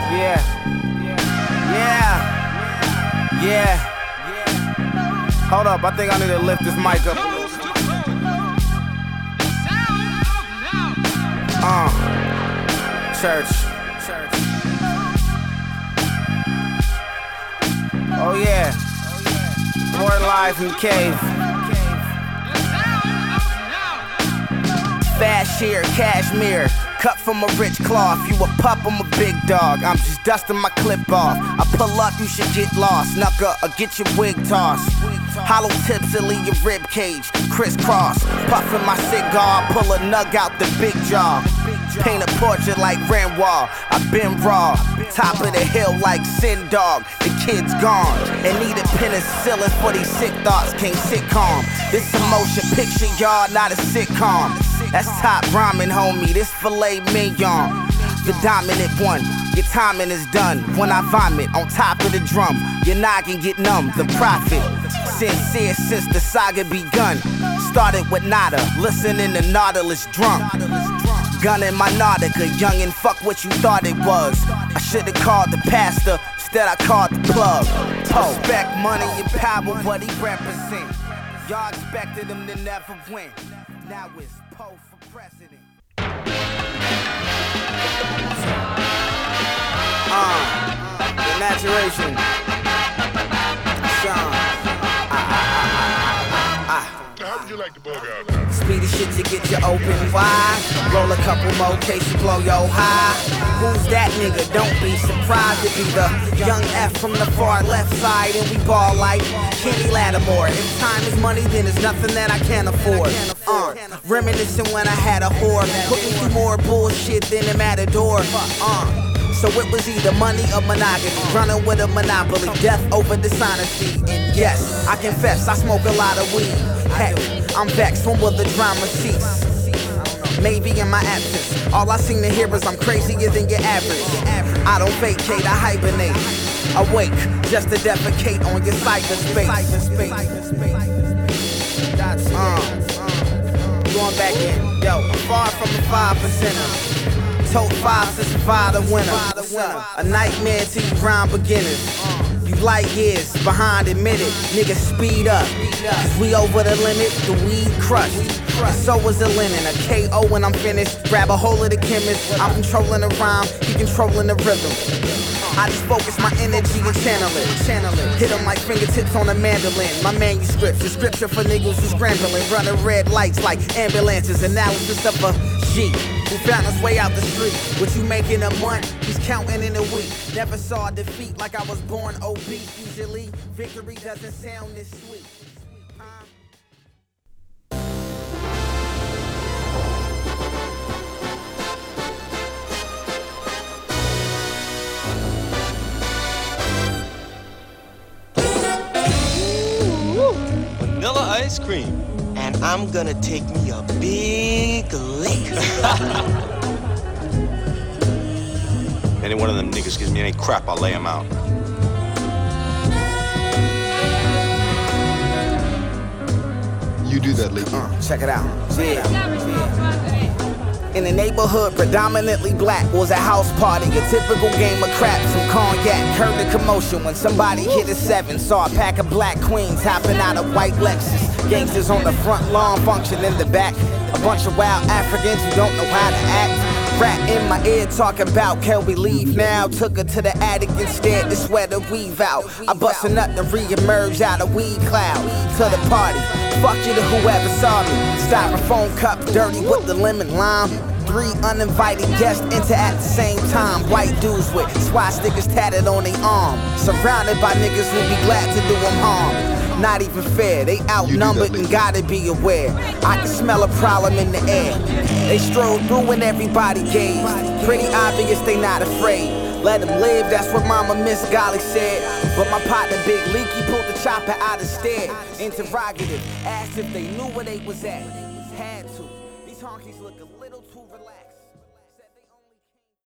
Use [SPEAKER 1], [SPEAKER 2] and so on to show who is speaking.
[SPEAKER 1] Yeah. Hold up, I think I need to lift this mic up a little bit. Church. Oh yeah. More live in cave. Fast sheer, cashmere. Cut from a rich cloth, you a pup, I'm a big dog. I'm just dusting my clip off. I pull up, you should get lost. Knucker or get your wig tossed. Hollow tips will leave your rib cage. Crisscross, puffing my cigar, pull a nug out the big jaw. Paint a portrait like Renoir. I've been raw, top of the hill like Sin Dog. The kid's gone, and need a penicillin for these sick thoughts. Can't sit calm. This a motion picture, y'all, not a sitcom. That's top ramen, homie, this filet mignon. The dominant one, your timing is done. When I vomit on top of the drum, your noggin get numb, the prophet. Sincere since the saga begun. Started with nada, listening to Nautilus drunk. Gun in my Nautica, youngin', fuck what you thought it was. I should've called the pastor, instead I called the plug. Respect money and power, what he represent. Y'all expected him to never win. Now it's Poe for president. The maturation. Sean.
[SPEAKER 2] How would you like to bug out?
[SPEAKER 1] Speedy shit to get you open wide. Roll a couple more case you blow your high. Who's that nigga? Don't be surprised to be the young F from the far left side. And we ball like Kenny Lattimore. If time is money, then there's nothing that I can't afford. Reminiscing when I had a whore. Put me through more bullshit than a matador. So it was either money or monogamy. Running with a monopoly, death over dishonesty. And yes, I confess, I smoke a lot of weed. Heck, I'm vexed, when will the drama cease? Maybe in my absence, all I seem to hear is I'm crazier than your average. I don't vacate, I hibernate. Awake, just to defecate on your cyberspace. Going back in, yo, I'm far from the 5%er. Tote 5 to survive the winter. A nightmare to you ground beginners. You light years behind, admit it. Niggas speed up, cause we over the limit. The weed crushed, and so was the linen. A KO when I'm finished. Grab a hold of the chemist. I'm controlling the rhyme, he controlling the rhythm. I just focus my energy and channel it. Hit them like fingertips on a mandolin. My manuscripts, the scripture for niggas who's scrambling. Running red lights like ambulances. Analysis of a G who found his way out the street. What you make in a month, he's counting in a week. Never saw a defeat like I was born obese. Usually, victory doesn't sound this sweet.
[SPEAKER 3] Vanilla ice cream.
[SPEAKER 4] And I'm gonna take me a big lick.
[SPEAKER 3] Any one of them niggas gives me any crap, I'll lay him out.
[SPEAKER 5] You do that, Lee.
[SPEAKER 1] Check it out. Yeah. In the neighborhood, predominantly black, was a house party, a typical game of craps, some cognac. Heard the commotion when somebody hit a 7. Saw a pack of black queens hopping out of white Lexus. Gangsters on the front lawn, function in the back. A bunch of wild Africans who don't know how to act. Rat in my ear talking about, can we leave now? Took her to the attic instead to sweat her weave out. I bust a nut to re-emerge out of weed cloud. To the party, fuck you to whoever saw me. Styrofoam cup dirty with the lemon lime. 3 uninvited guests enter at the same time. White dudes with swastikas tatted on their arm. Surrounded by niggas who be glad to do them harm. Not even fair, they outnumbered and gotta be aware. I can smell a problem in the air. They stroll through and everybody gazed. Pretty obvious they not afraid. Let them live, that's what Mama Miss Golly said. But my partner Big Leaky pulled the chopper out instead. Interrogative, asked if they knew where they was at. Had to. These honkies look a little